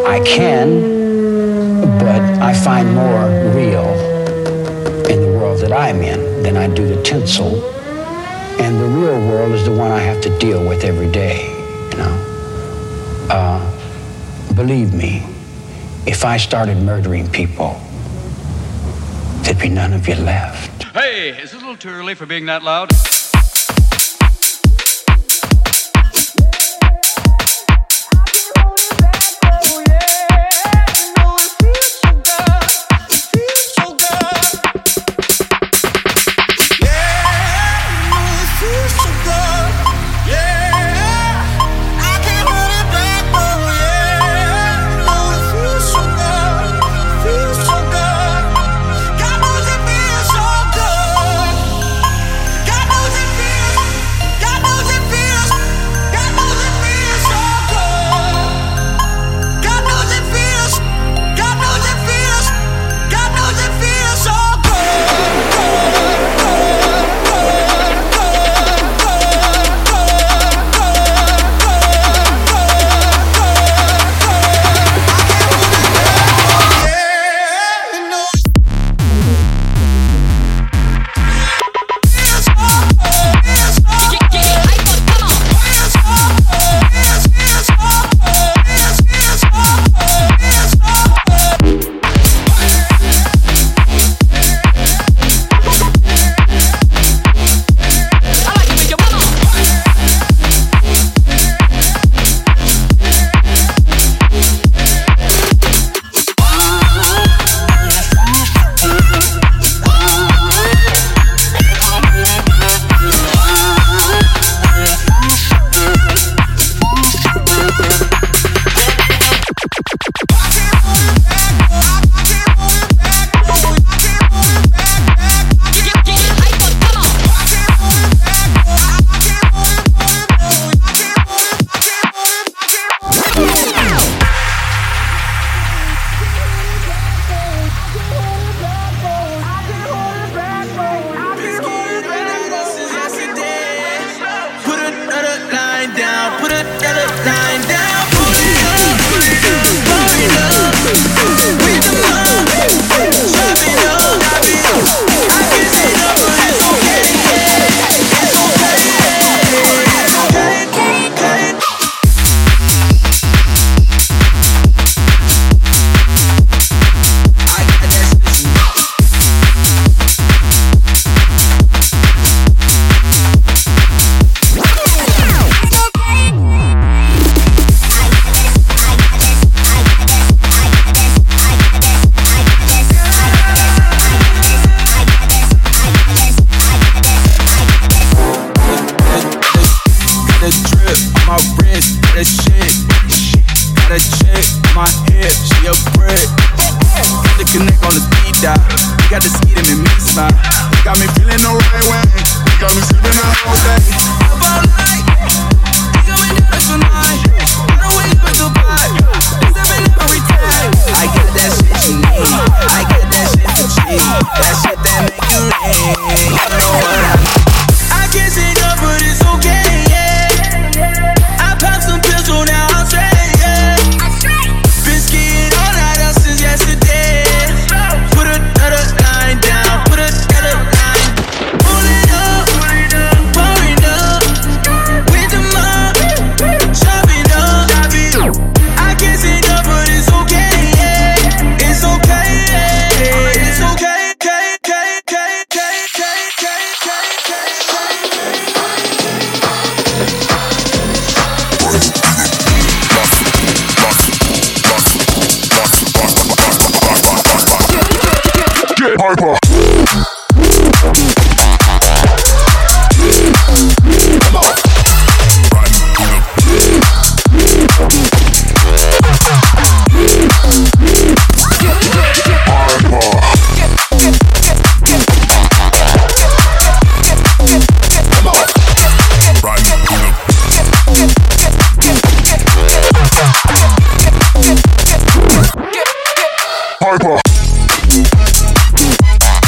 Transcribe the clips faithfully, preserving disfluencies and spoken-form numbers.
I can, but I find more real in the world that I'm in than I do the tinsel. And the real world is the one I have to deal with every day, you know. Uh, believe me, if I started murdering people, there'd be none of you left. Hey, is it a little too early for being that loud? Hyper.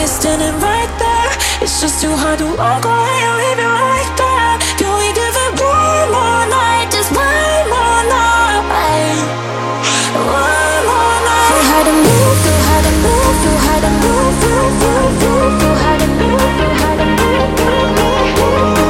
standing right there. It's just too hard to walk away and leave it right there. Can we give it one more night? Just one more night. One more night. Feel how to move, feel how to move, feel how to move, feel, feel, feel, feel how to move, feel how to move, feel, feel, feel.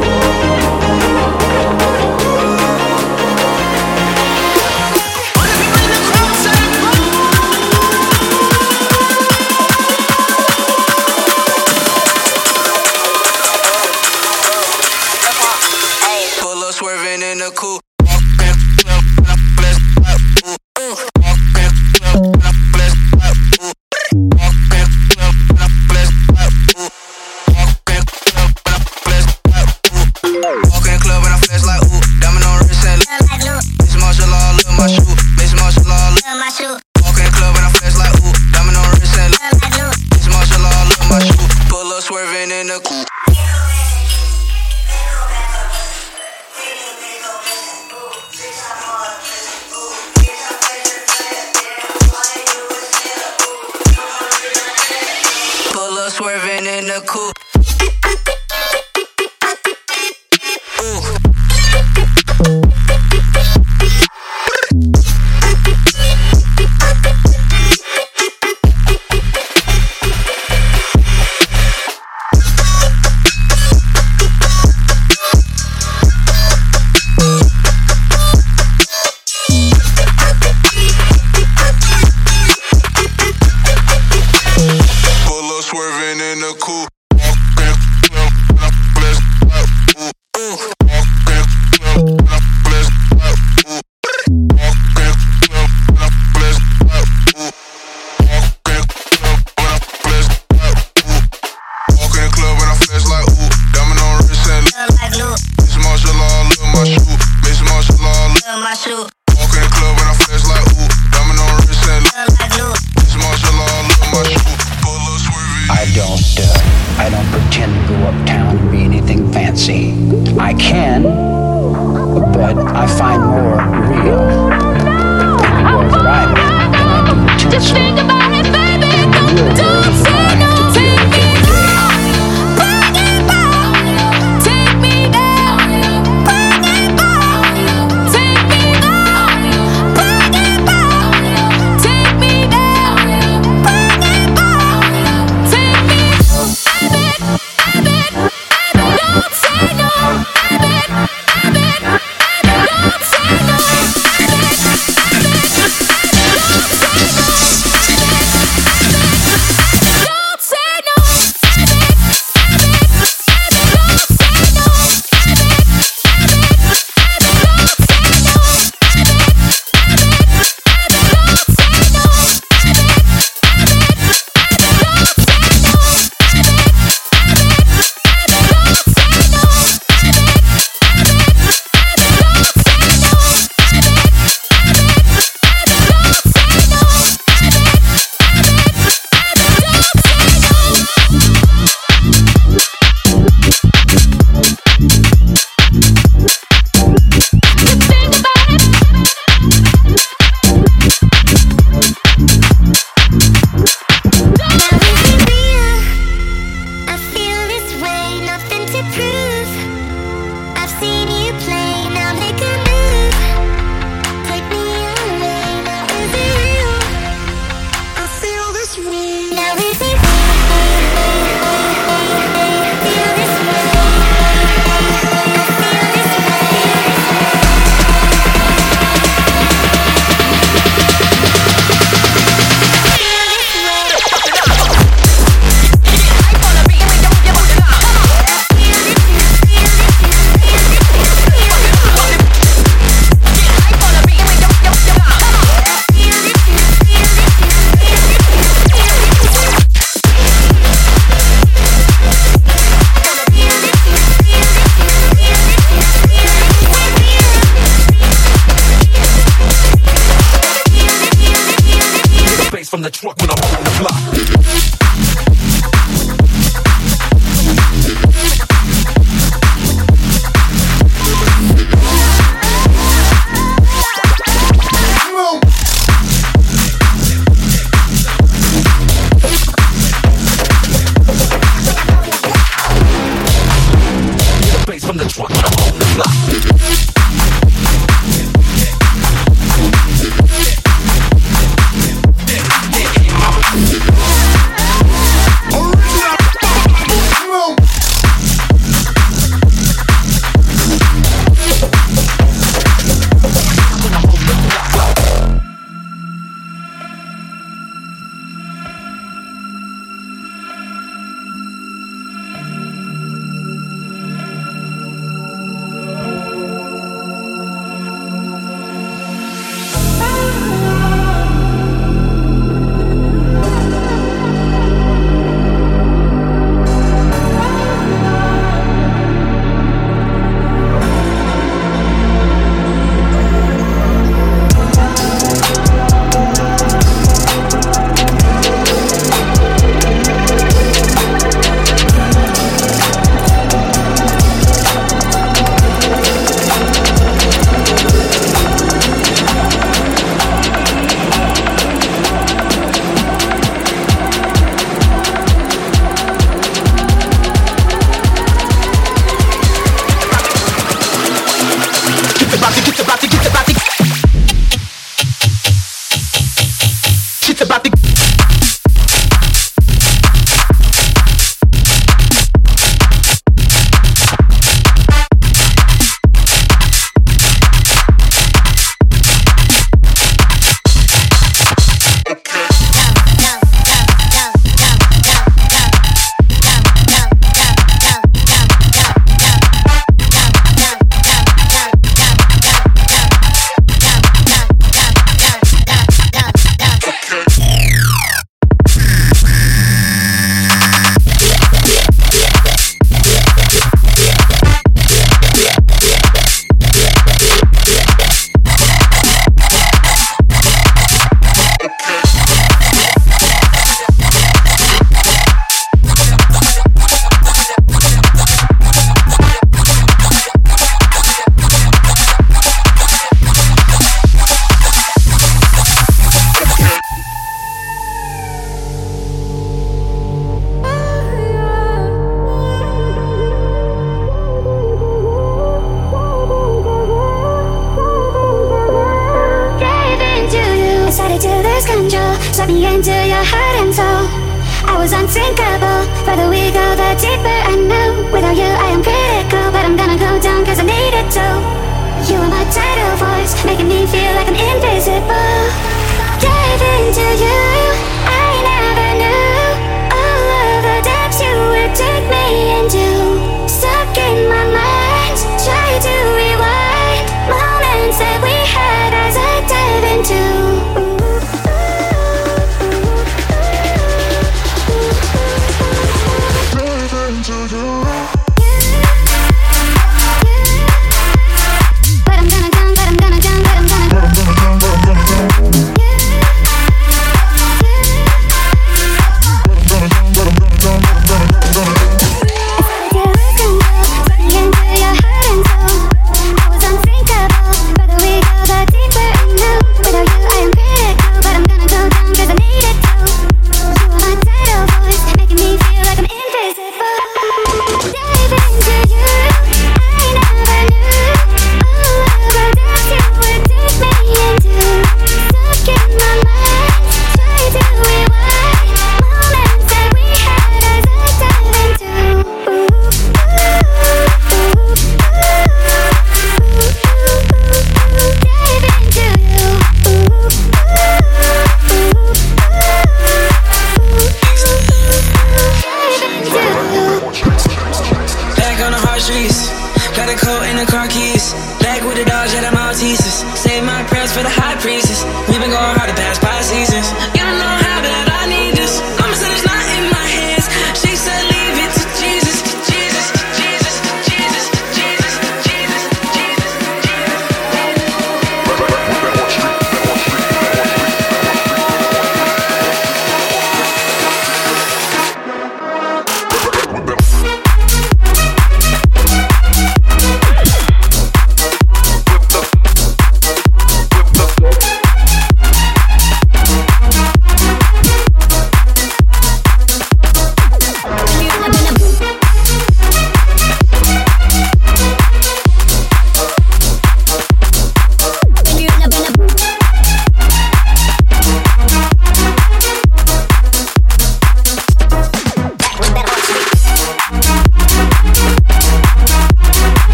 Swerving in the coupe. Swerving in the coupe. Swerving in the coupe. I can, but I find more real in the world that I'm in than I do the tinsel. Just think about it, baby. And the real world Don't is the say one I no. have to deal with every day. Bring it back. Take me down. Bring it back. Take me down. Bring it back. Take me down. Bring it back. Take me down. Don't say no. From the truck when I'm on the block. when I'm on the block.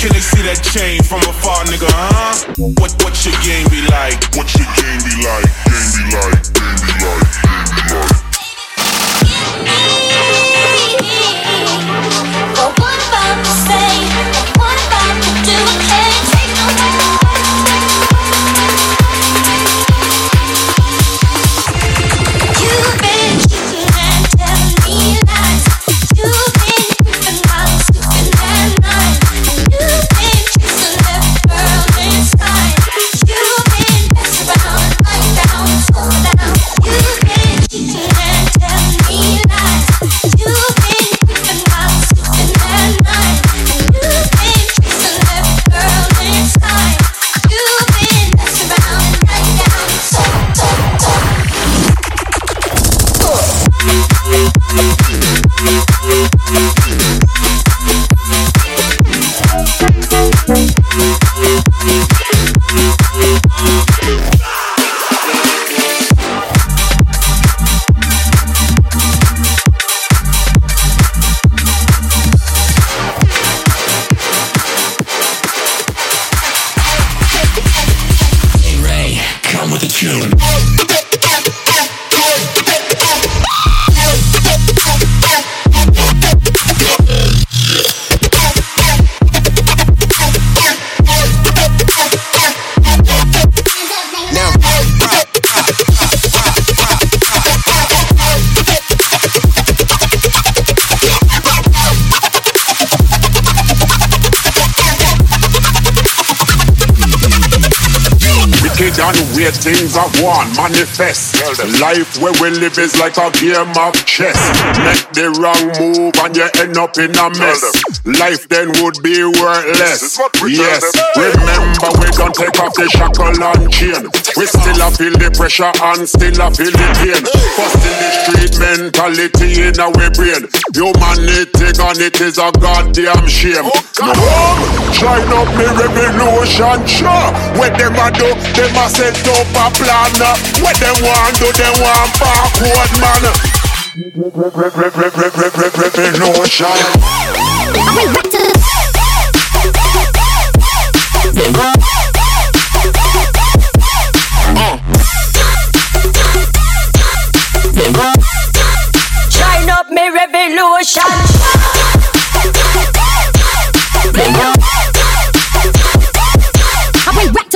Can they see that chain from afar, nigga, huh? What, what your game be like? What your game be like? Game be like, game be like, game be like. But what about to say? What about to do? Can't take no more. You've been cheating and telling me lies. You've been creeping while sleeping at night. You've been kissing every girl inside. You've been messing around, lying down, so down. You've been cheating and telling me lies. You've been creeping while sleeping at night. You've been kissing every girl inside. You've been messing around, lying down, so so so. Hey Ray, come with the tune. And where things are one manifest. The life where we live is like a game of chess. Make the wrong move and you end up in a mess. Life then would be worthless. Yes, remember we don't take off the shackle and chain. We still a feel the pressure and still a feel the pain. Busting the street mentality in our brain. Humanity and it is a goddamn shame. No, join up me revolution, sure. What them a do, them a set up a plan. What them want do, them want backward man. Revolution. Join up me revolution. I bring back to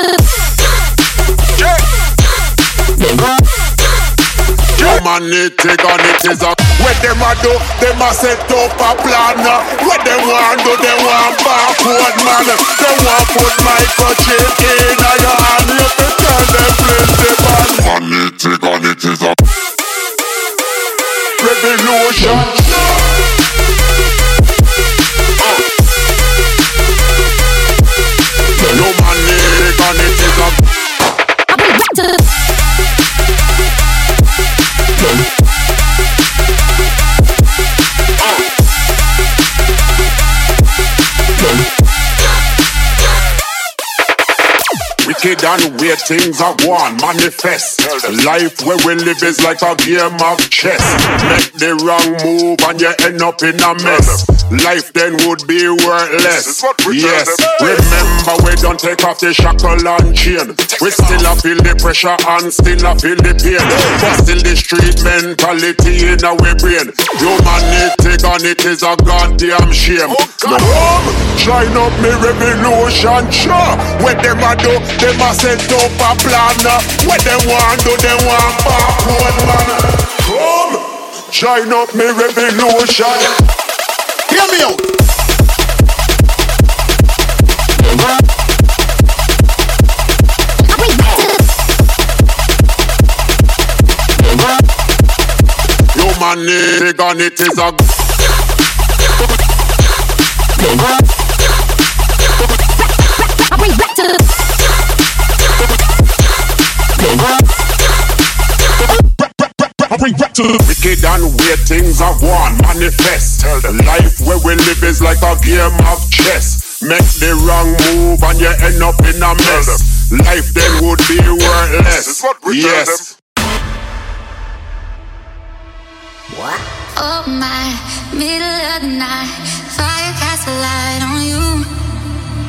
Humanity and it is a. What them a do, them a set up a plan. What them want do, them want backward man. They want put microchip in a your hand. You can tell them plenty man. Humanity and it is a revolution. Humanity and it is a. I bring back to Wicked and where things are one manifest. Life where we live is like a game of chess. Make the wrong move and you end up in a mess. Life then would be worthless. Yes, remember we don't take off the shackle and chain. We still a feel the pressure and still a feel the pain. But still the street mentality in our brain. Humanity and it is a goddamn shame. No, join up me revolution, sure. What them a do, them a set up a plan. What them want do, them want backward man. Come, join up me revolution. Hear me out. Humanity and it is a. I bring back to I bring back to wicked and where things are one manifest. The life where we live is like a game of chess. Make the wrong move and you end up in a mess. Life then would be worthless. Yes. what? Oh my, middle of the night, fire casts a light on you.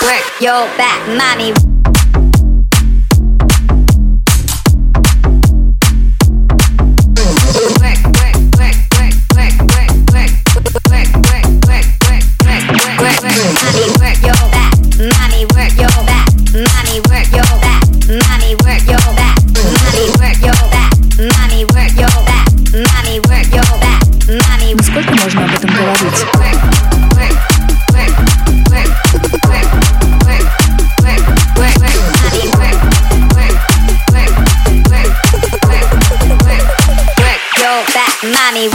work your back, mommy. Сколько можно об этом говорить? Mommy.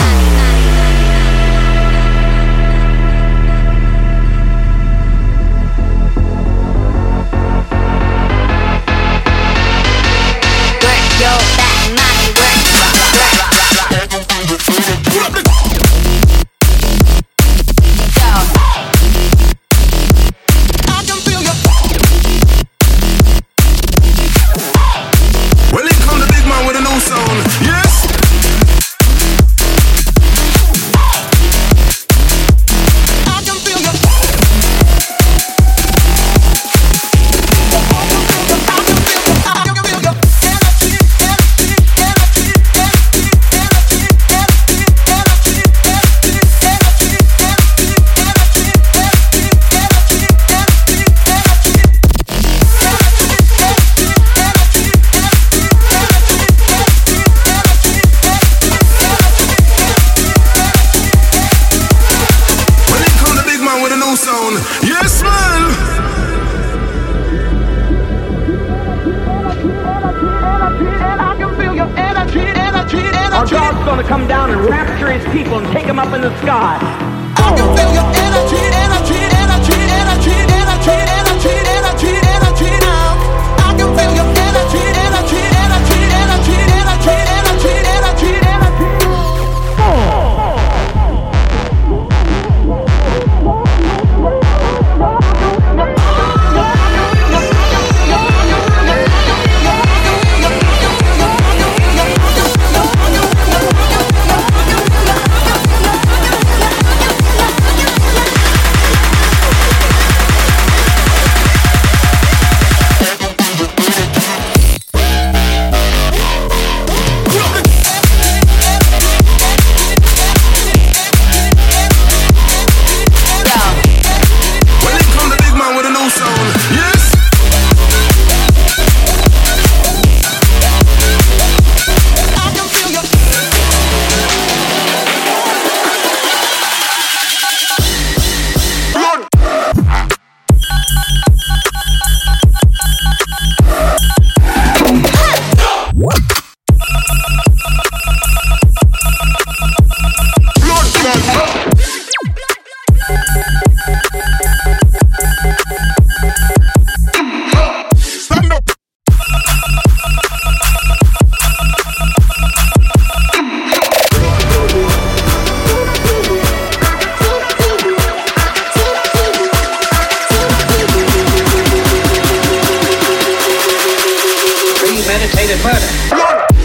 Yes, man. I can feel your energy, energy, energy. Our God's gonna come down and rapture his people and take them up in the sky. I can feel your energy, energy, energy, energy, energy, energy, energy, energy now. I can feel your energy, energy, energy, energy, energy, energy, energy, energy. Premeditated murder.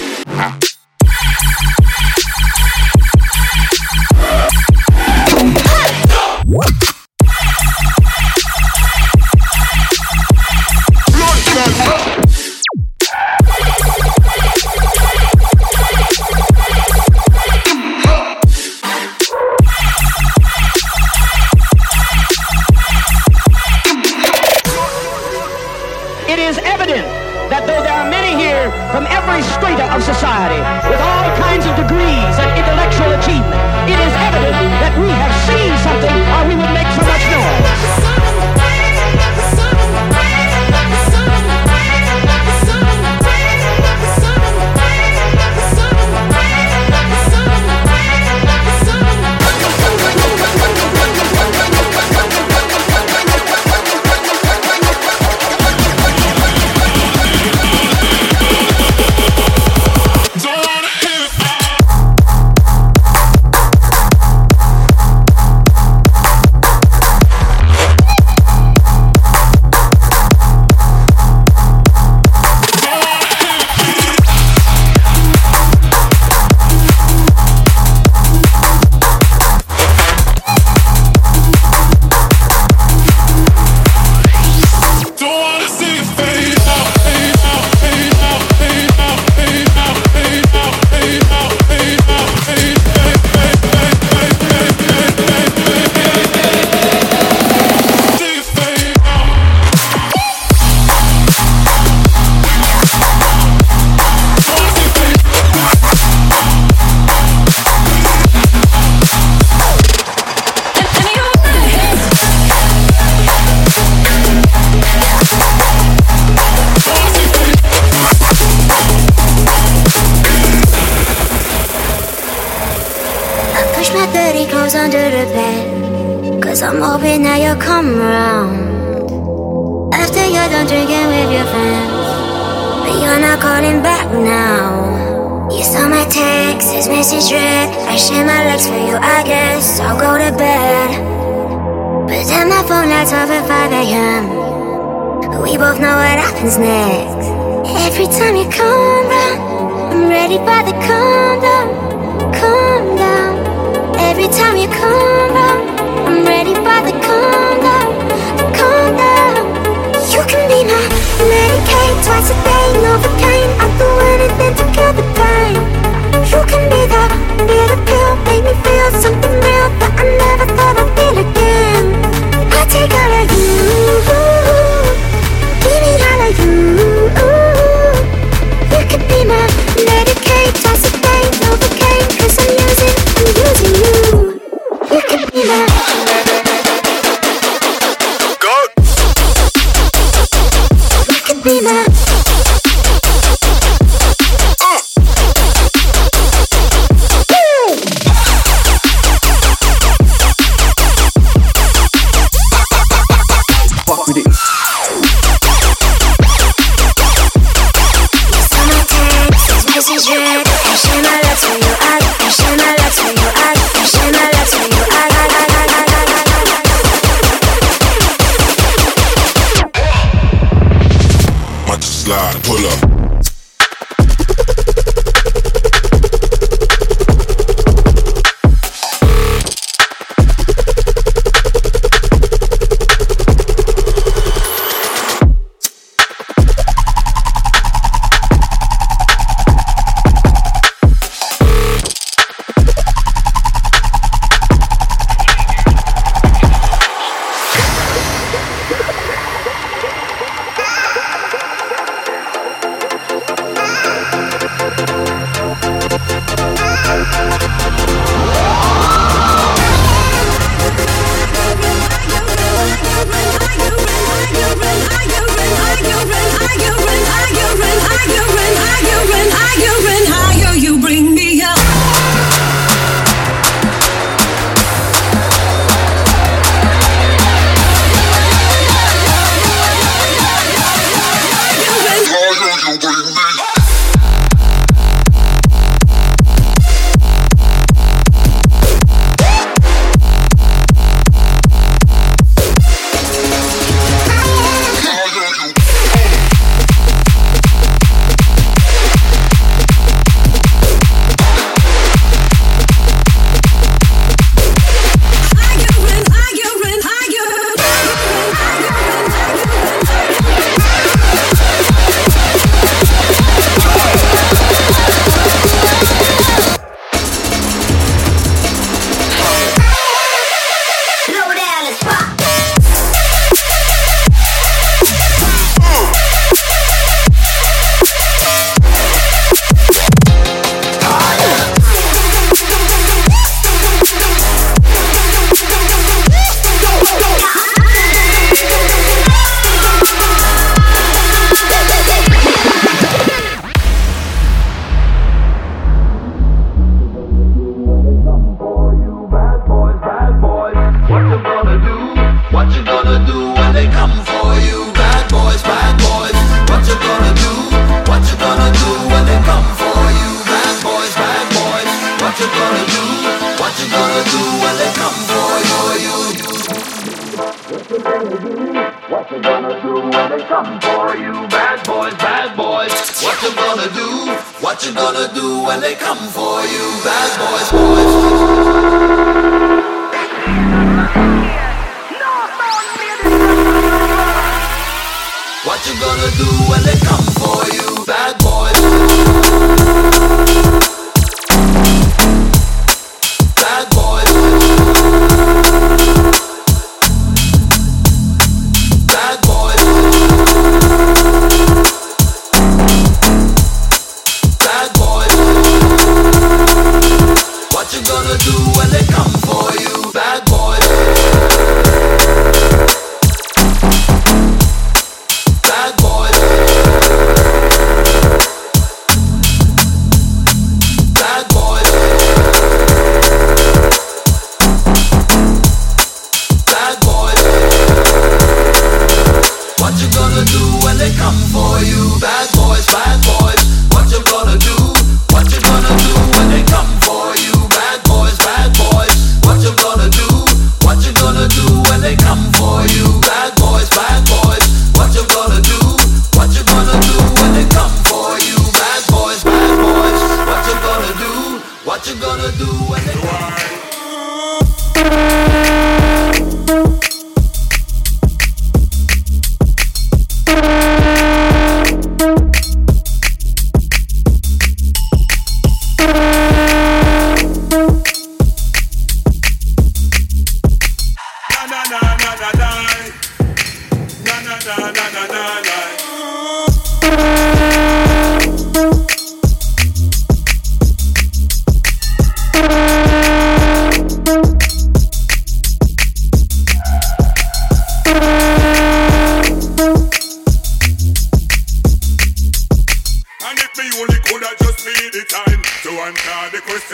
It is evident that though there are many here from every strata of society with all kinds of degrees and intellectual achievement, it is evident that we have seen something or we would make so much noise. clothes under the bed, cause I'm hoping that you'll come around after you're done drinking with your friends. But you're not calling back now. You saw my text, his message read. I share my legs for you, I guess I'll go to bed. But then my phone lights up at five a.m. We both know what happens next. Every time you come round, I'm ready for the calm down, calm down. Every time you come round, I'm ready for the calm down, the calm down. You can be my Medicaid twice a day, Novocaine. I'll do anything to kill the pain. You can be the bitter pill, make me feel something real that I never thought I'd feel again. I take all of you, give me all of you. You could be my Medicaid twice a day, Novocaine. Cause I'm using, I'm using you. You could be my Go. You could be my slide, pull up.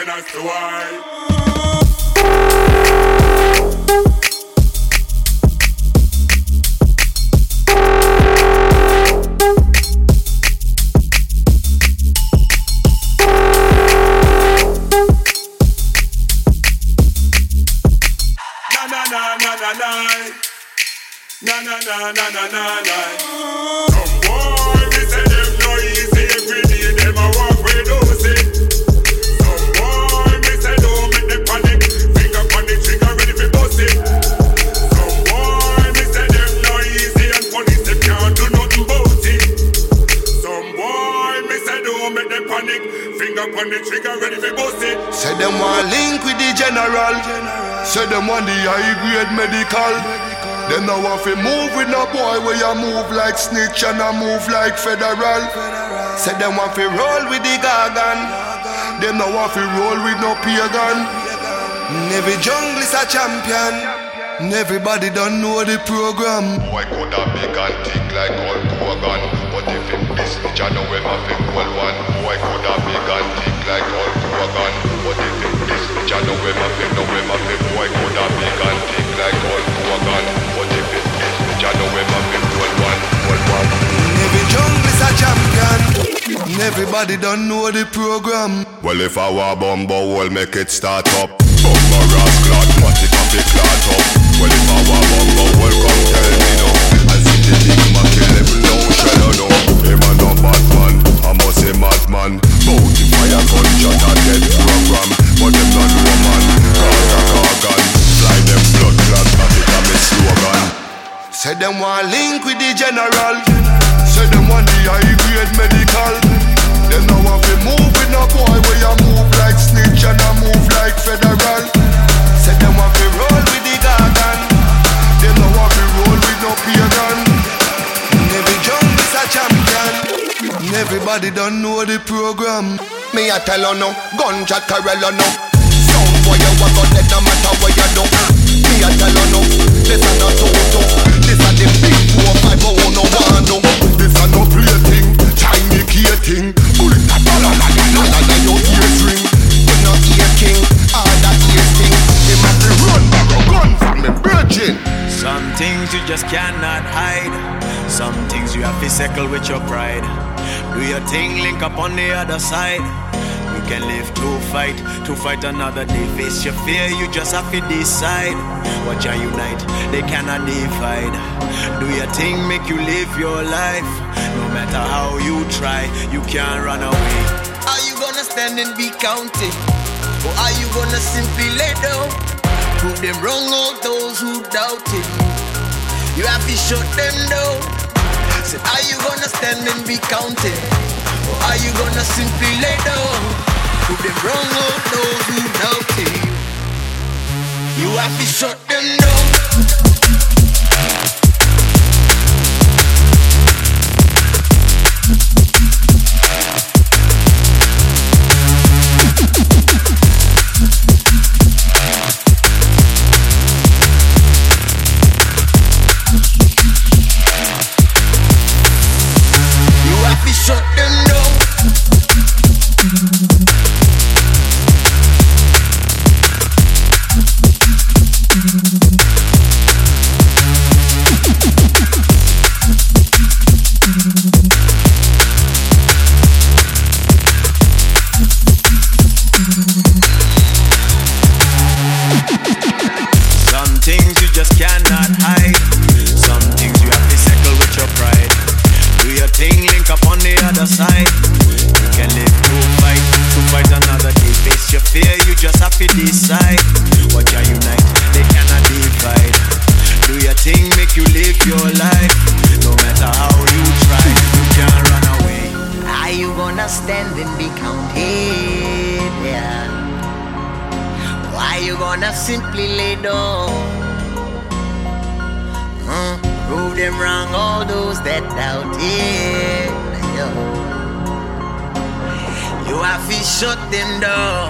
and I say why. Na na na na na na na. Some boy, me say them no easy. Every day them a walk with those it. Some boy, me say don't make them panic. Finger on the trigger ready for bust it. Some boy, me say them no easy and police them can't do nothing about it. Some boy, me say don't make them panic. Finger on the trigger ready for bust it. Say them want link with the general. Say them want the high grade medical. Them now want to move with no boy where you move like snitch and I move like federal. Say them want to roll with the gargan. Them now want to roll with no pagan. Every jungle is a champion. Everybody don't know the program. Boy could have big and thick like Hulk Hogan, but if him this snitch I know him have a cool one. Boy could have big and thick like Hulk Hogan, but if him this snitch I know him have a know him have a boy could have big and thick like Hulk Hogan, but if him this snitch I know him have a cool one, cool one. Every jungle is a champion. Everybody don't know the program. Well if I were bumbo will make it start up. Bumbo ras clot, matic up it clot up. Well if I were bumbo will come tell me no. I see the big man kill him no shell no. Him a no bad man, I must say madman. Bounty fire gunshot a dead program. But them not woman, cause a cargan. Fly them blood clot, matic a me slogan. Say them want link with the general. Say them want the high grade medical. Them now want to move with no boy where you move like snitch and I move like federal. Say them want to roll with the gargan. Them now want to roll with no pagan. Every jungle is a champion. Everybody don't know the program. Me a tell you no, gunshot Carella no. Sound boy you walk out dead no matter what you do. Me a tell you no, this a no toto. This a the big four five oh no one no. This a no play thing, tiny key thing. Bullet a dollar like a dollar like your ears ring. You no ear king, all that ears thing. Him have to run back a gun from me virgin. Some things you just cannot hide. Some things you have to settle with your pride. Do your thing, link up on the other side. You can live to fight, to fight another day. Face your fear, you just have to decide. Watch you unite, they cannot divide. Do your thing, make you live your life. No matter how you try, you can't run away. Are you gonna stand and be counted? Or are you gonna simply lay down? Prove them wrong, all those who doubted. You have to shut them down. Said, are you gonna stand and be counted? Or are you gonna simply lay down? Prove them wrong, all those who doubted. You have to shut them down. Simply lay down. uh, Prove them wrong, all those that doubted. Yo. You have to shut them down.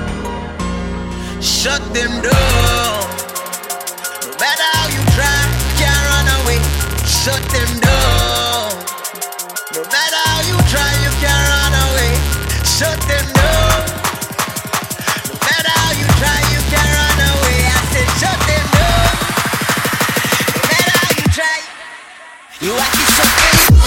Shut them down. No matter how you try, you can't run away. Shut them down. No matter how you try, you can't run away. Shut them down. You have to show them.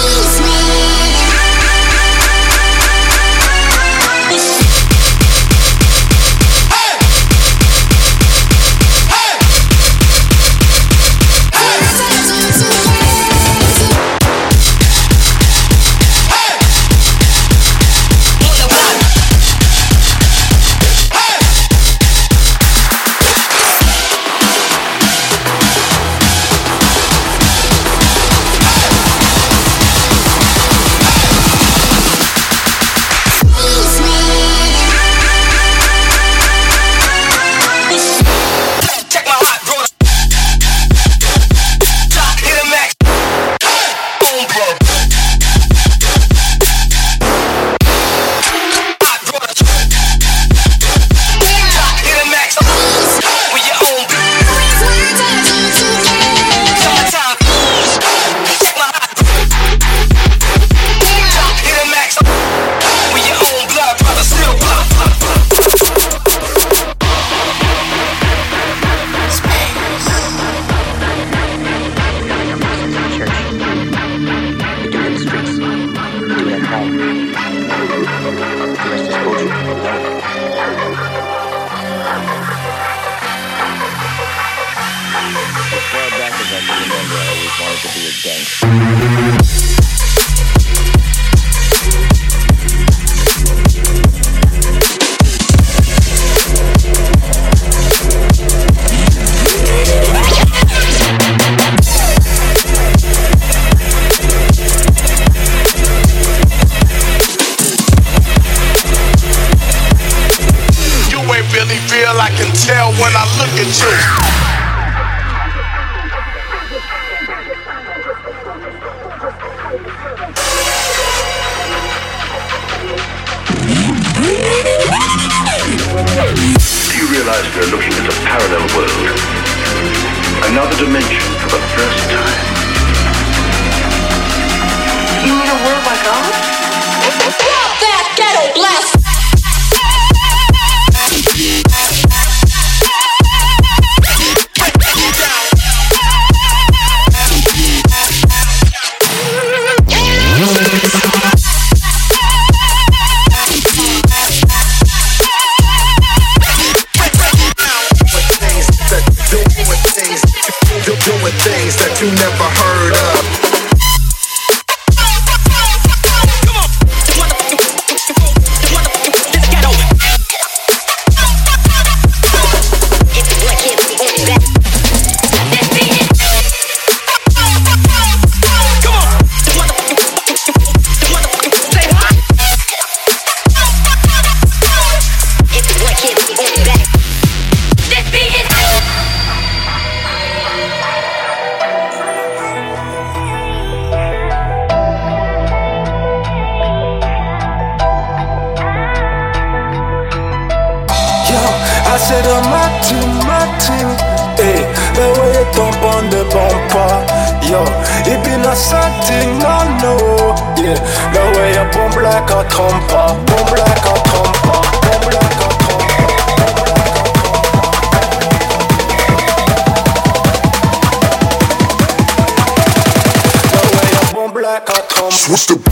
What's the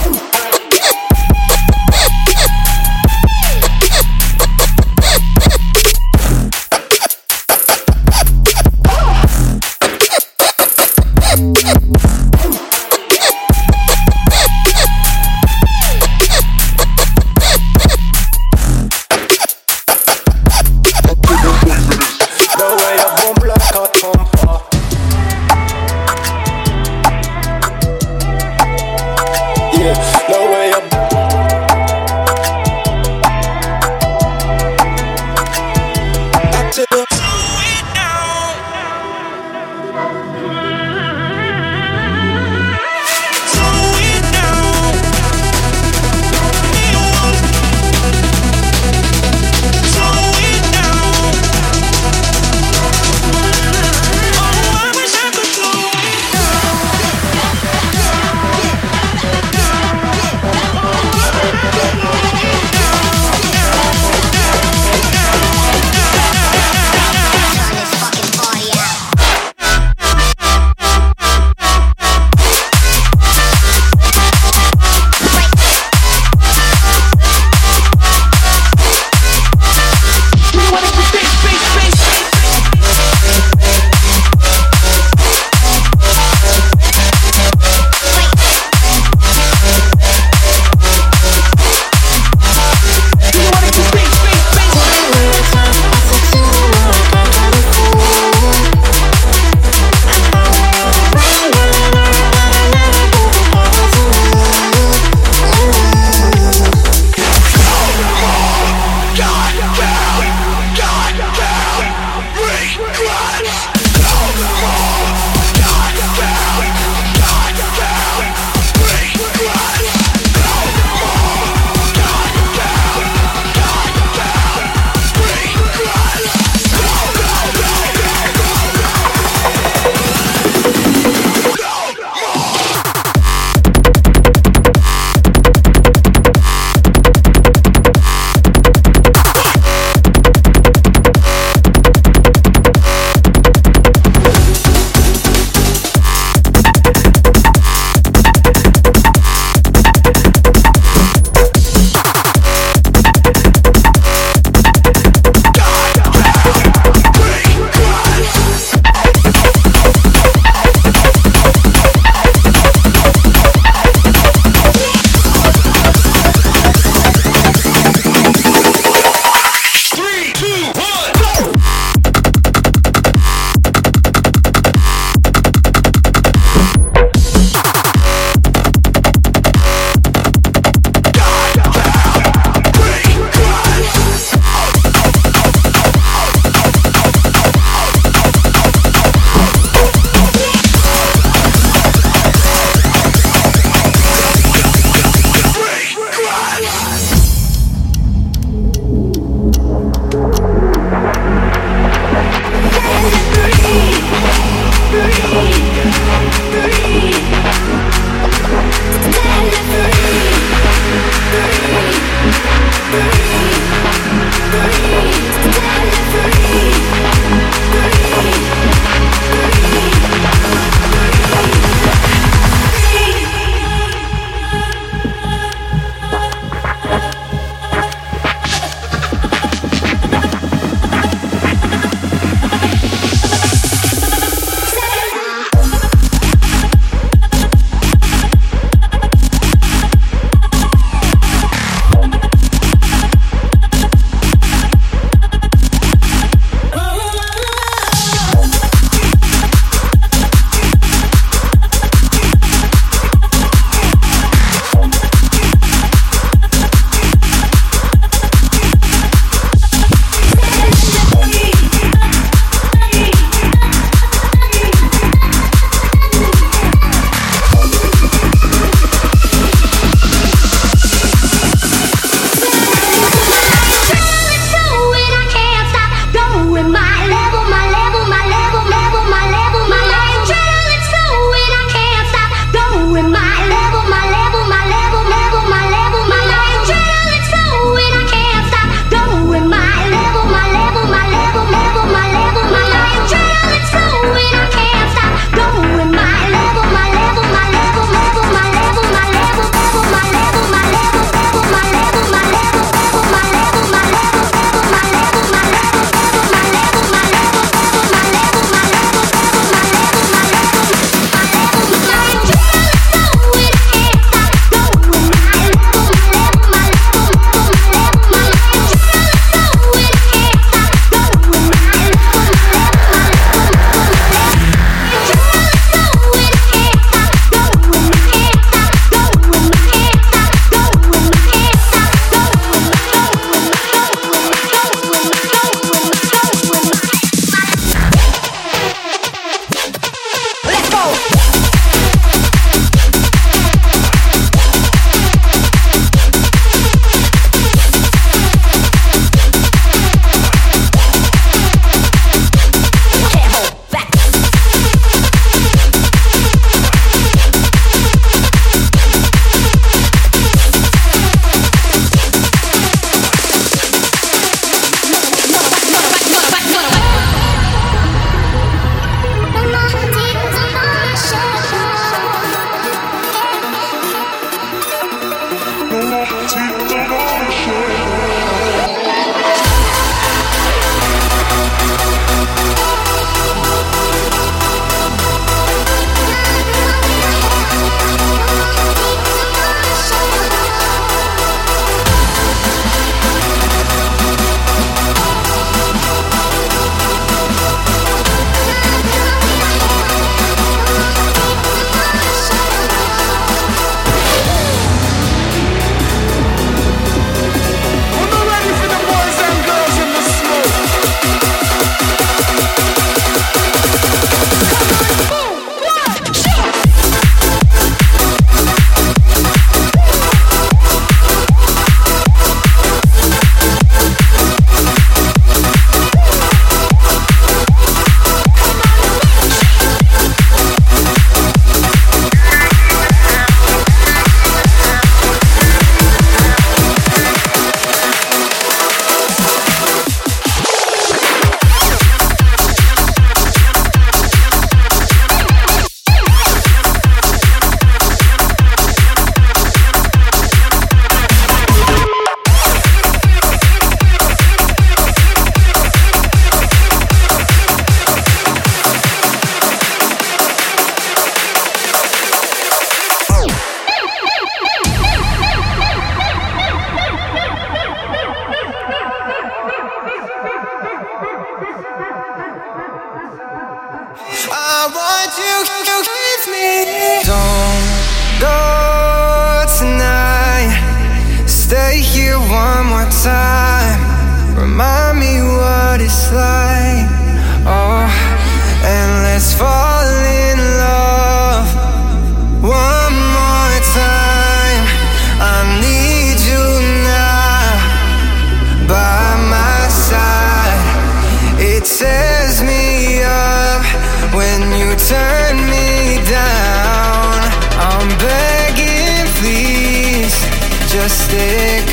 stick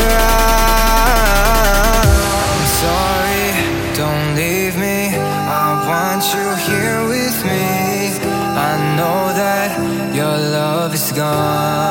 around. I'm sorry, don't leave me. I want you here with me. I know that your love is gone.